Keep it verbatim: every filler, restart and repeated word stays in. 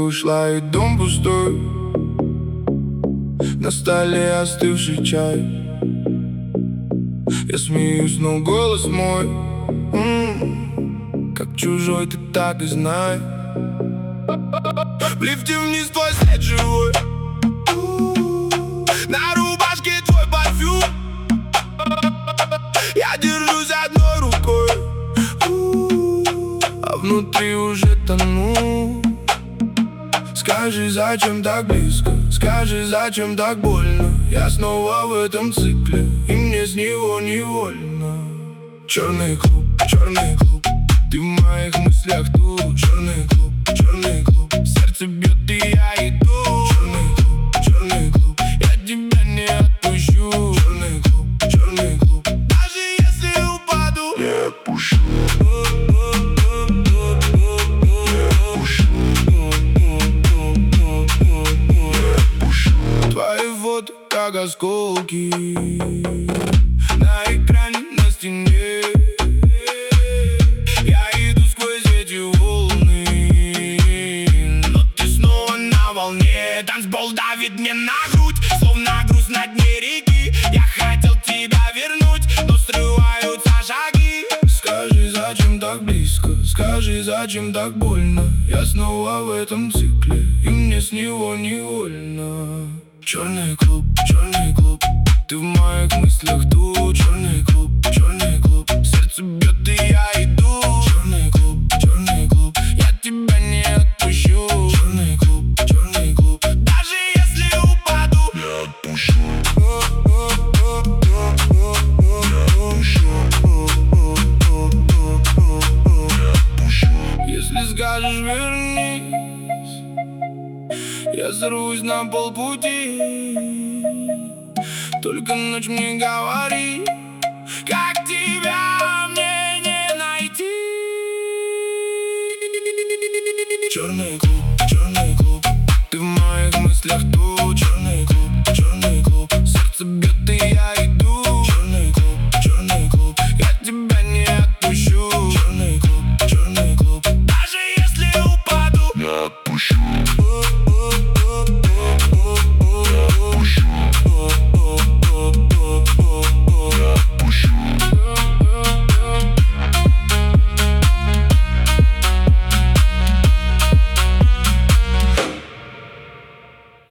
ушла и дом пустой, на столе остывший чай. Я смеюсь, но голос мой м-м, как чужой, ты так и знай. В лифте вниз твой след живой, на рубашке твой парфюм. Я держусь одной рукой, а внутри уже тону. Скажи, зачем так близко? Скажи, зачем так больно? Я снова в этом цикле, и мне с него невольно. Черный клуб, черный клуб, ты в моих мыслях тут. Черный клуб, черный клуб, сердце бьет, и я иду. Черный клуб, черный клуб, я тебя не отпущу. Черный клуб, черный клуб, даже если упаду, не отпущу. Твои фото как осколки на экране, на стене. Я иду сквозь эти волны, но ты снова на волне. Танцпол давит мне на грудь, словно груз на дне реки. Я хотел тебя вернуть, но срываются шаги. Скажи, зачем так близко? Скажи, зачем так больно? Я снова в этом цикле, и мне с него невольно. Черный клуб, черный клуб, ты в моих мыслях тут. Черный клуб, черный клуб, сердце бьет, и я иду. Черный клуб, черный клуб, я тебя не отпущу. Черный клуб, черный клуб, даже если упаду, не отпущу. Если скажешь вернись, я сорвусь на полпути. Только ночь мне говори, как тебя мне не найти. Черный клуб, черный клуб, ты в моих мыслях тут. Черный клуб, черный клуб, сердце бьет, и я иду. Черный клуб, черный клуб, я тебя не отпущу. Черный клуб, черный клуб, даже если упаду, не отпущу.